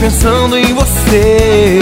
pensando em você.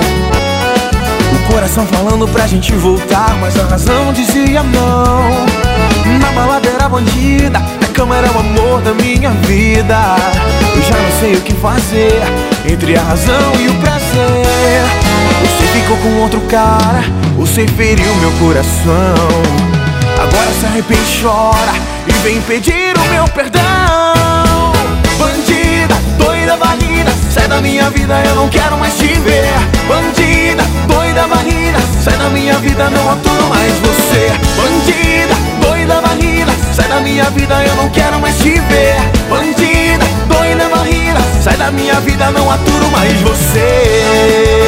O coração falando pra gente voltar, mas a razão dizia não. Na balada era bandida, na cama era o amor da minha vida. Eu já não sei o que fazer entre a razão e o prazer. Você ficou com outro cara, você feriu meu coração. Agora se arrepende e chora e vem pedir o meu perdão. Bandida, doida, varrida, sai da minha vida, eu não quero mais te ver. Bandida, doida, varrida, sai da minha vida, não aturo mais você. Bandida, doida, varrida, sai da minha vida, eu não quero mais te ver. Bandida, doida, varrida, sai da minha vida, não aturo mais você.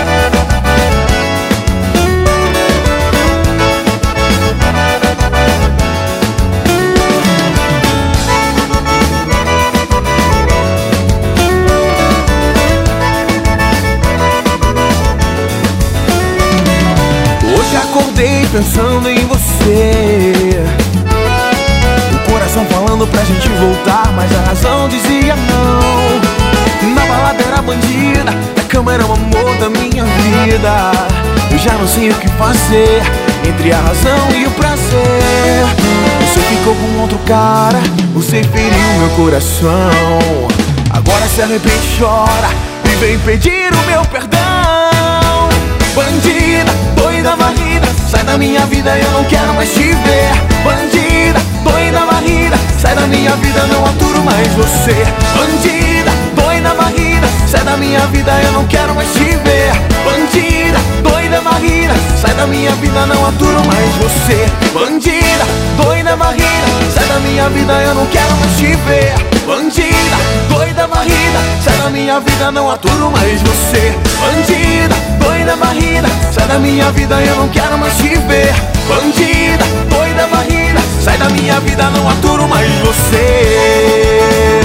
Acordei pensando em você. O coração falando pra gente voltar, mas a razão dizia não. Na balada era bandida, na cama era o amor da minha vida. Eu já não sei o que fazer entre a razão e o prazer. Você ficou com outro cara, você feriu meu coração. Agora se arrepende e chora e vem pedir o meu perdão. Bandida, doida, varrida, sai da minha vida, eu não quero mais te ver. Bandida, doida, varrida, sai da minha vida, não aturo mais você. Bandida, doida, varrida, sai da minha vida, eu não quero mais te ver. Bandida, doida, varrida, sai da minha vida, não aturo mais você. Bandida, doida, varrida, sai da minha vida, eu não quero mais te ver. Bandida, doida, varrida, sai da minha vida, não aturo mais você. Bandida, doida, varrida, sai da minha vida, eu não quero mais te ver. Bandida, doida, varrida, sai da minha vida, não aturo mais você.